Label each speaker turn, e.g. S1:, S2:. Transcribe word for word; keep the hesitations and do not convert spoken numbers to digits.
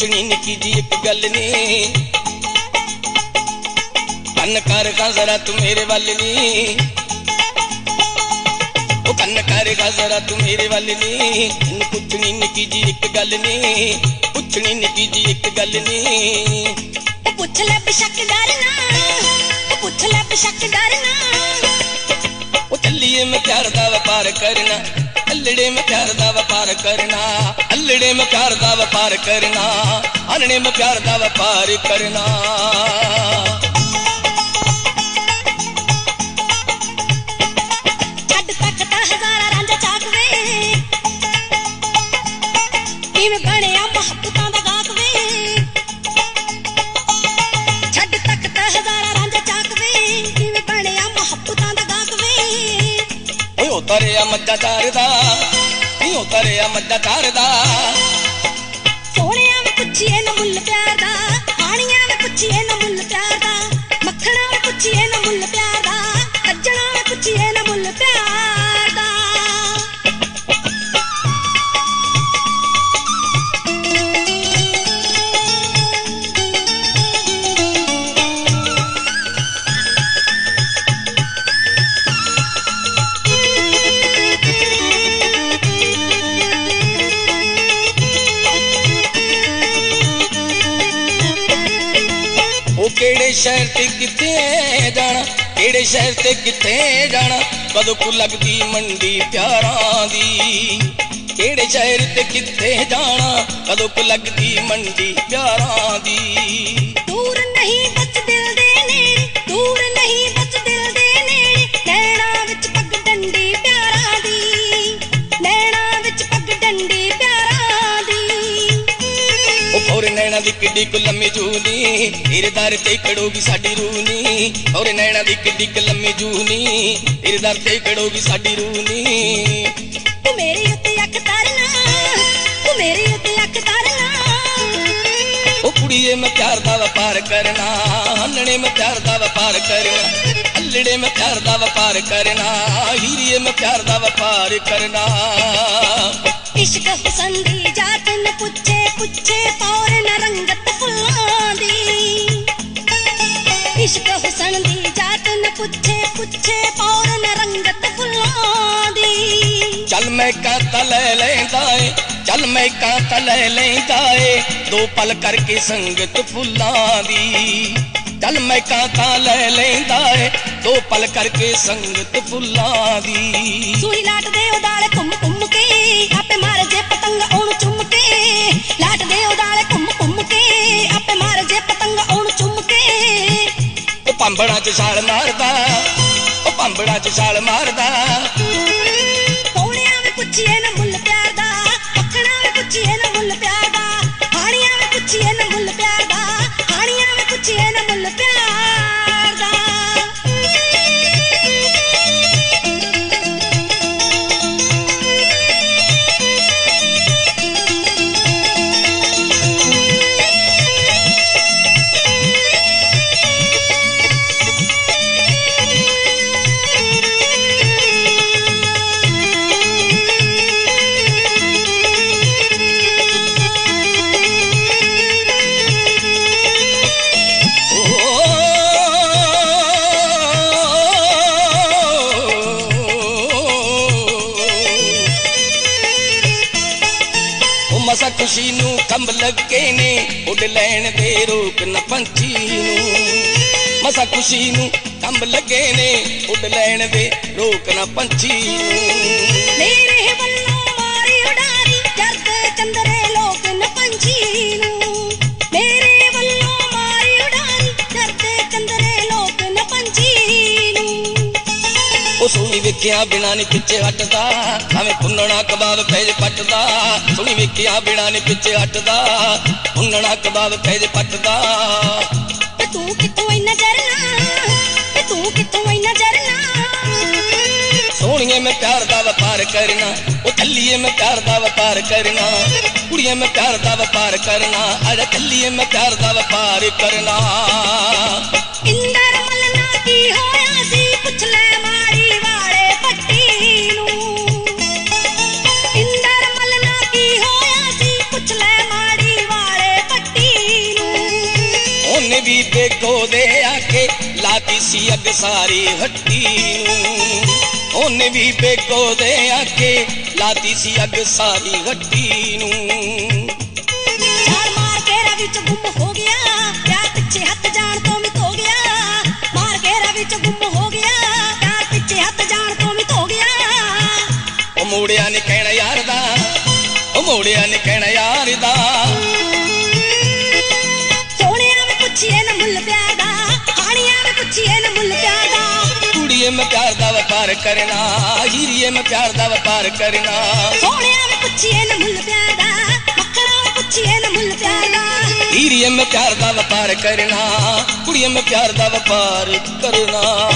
S1: पुछनी निकी जी एक गल नी कन्न कर गा जरा तू मेरे वल नी ओ कन्न कर गा जरा तू मेरे वल नी पुछनी निकी जी एक गल नी पुछनी निकी जी एक गल नी
S2: पुछ ले बेशक डरना पुछ ले बेशक डरना
S1: ओ चलिए मैं प्यार दा व्यापार करना अल्लड़े में प्यार दा व्यापार करना अल्लड़े में प्यार दा व्यापार करना अनने में प्यार दा व्यापार करना
S2: छड़ तकता हजारा रांझा चाकवे किवें बणिया मोहब्बतां दा गाक वे छड़ तकता हजारा रांझा चाकवे किवें बणिया मोहब्बतां दा गाक वे
S1: ओए ओ तरिया मज्जा तारदा नी ओ तरिया मज्जा तारदा
S2: सोहणिया वे पुछिए ना मुल्ल प्यार दा हाणिया वे पुछिए ना मुल्ल प्यार दा मक्खणा वे पुछिए ना मुल्ल प्यार दा कज्जणा वे पुछिए ना मुल्ल प्यार दा
S1: केड़े शहर ते किथे जाना केड़े शहर ते किथे जाना कदों को लगदी मंडी प्यारां दी केड़े शहर ते किथे जाना कदों को लगदी मंडी प्यारां दी
S2: दूर नहीं बस दिल दे नेड़े दूर नहीं बस दिल दे नेड़े नैना विच पग डंडी प्यारां दी नैना विच पग डंडी प्यारां दी
S1: और नैना दी किड्डी को लम्मी जूनी तेरे दर ते खड़ोगी साडी रूनी और नैना दी किड्डी को लम्मी जूनी तेरे दर ते खड़ोगी साडी रूनी
S2: तू मेरे उत्ते अख तारना तू मेरे उत्ते अख तारना
S1: ओ कुड़िए मैं प्यार दा व्यापार करना हन्नने में प्यार दा व्यापार करना अल्लड़े में प्यार दा व्यापार करना हीरिए में प्यार दा व्यापार करना
S2: इश्क हुसन दी जात न पुछे पुछे तौर न रंगत फुल्लां दी इश्क हुसन दी जात न पुछे पुछे तौर न रंगत फुल्लां दी
S1: चल मैं कांता ले लेंदा ए चल मैं कांता ले लेंदा ए दो पल करके संगत फुल्लां दी चल मैं कांता ले लेंदा ए दो पल करके संगत फुल्लां दी
S2: सुई लाट दे उडाले घुम घुम के आपे मार जे पतंग ओण चुम के लाट दे उडाले घुम घुम के आपे मार जे पतंग ओण चुम के
S1: ओ पंबड़ा च छाल मारदा ओ पंबड़ा च छाल मारदा
S2: सोहणिया वे पुछिए ना मुल्ल प्यार दा मक्खणा वे पुछिए ना मुल्ल प्यार दा हाणिया वे पुछिए ना मुल्ल प्यार दा हाणिया वे पुछिए ना मुल्ल प्यार दा
S1: मसा खुशी नू कंब लगे ने उड़ लैन दे रोक न पंछी नू मसा खुशी नू कंब लगे ने उड़ लैन दे रोक न पंछी नू
S2: मेरे वल्लों मारी उडारी जरदे चंदरे लोक न पंछी नू मेरे वल्लों मारी उडारी जरदे चंदरे लोक न पंछी नू
S1: ओ सोनी वेखिया बिना नी पिछे हटदा भावें भुन्नना कबाब पैज पटदा सोनी वेखिया बिना नी पिछे हटदा भुन्नना कबाब पैज पटदा
S2: ते तू कितों इन्ना जरना ते तू कितों इन्ना जरना
S1: सोनिए मैं प्यार दा व्यापार करना ओ चलिए मैं प्यार दा व्यापार करना कुड़िए मैं प्यार दा व्यापार करना अरे चलिए मैं प्यार दा व्यापार करना
S2: इंदर मलना की होया सी पुछ ले माड़ी वाले पट्टी नू इंदर मलना की होया सी पुछ ले माड़ी वाले पट्टी
S1: भी बेगो दे आके लाती सी अग सारी हट्टी नूं ओने भी बेगो दे आके लाती सी अग सारी हट्टी नूं
S2: छाल मार के रा विच गुम हो गया प्यार पिछे हथ जान तो मित हो गया मार के रा विच गुम हो गया प्यार पिछे हथ जान तो मित हो गया
S1: ओ मोड़िया ने कहना यार दा ओ मोड़िया ने कहना यार दा कुड़िए में प्यार दा व्यापार करना हीरिए में प्यार दा व्यापार करना
S2: सोनिया में पुछिए न मुल प्यार दा मखना में पुछिए न मुल प्यार दा
S1: हीरिए में प्यार दा व्यापार करना कुड़िए में प्यार दा व्यापार करना।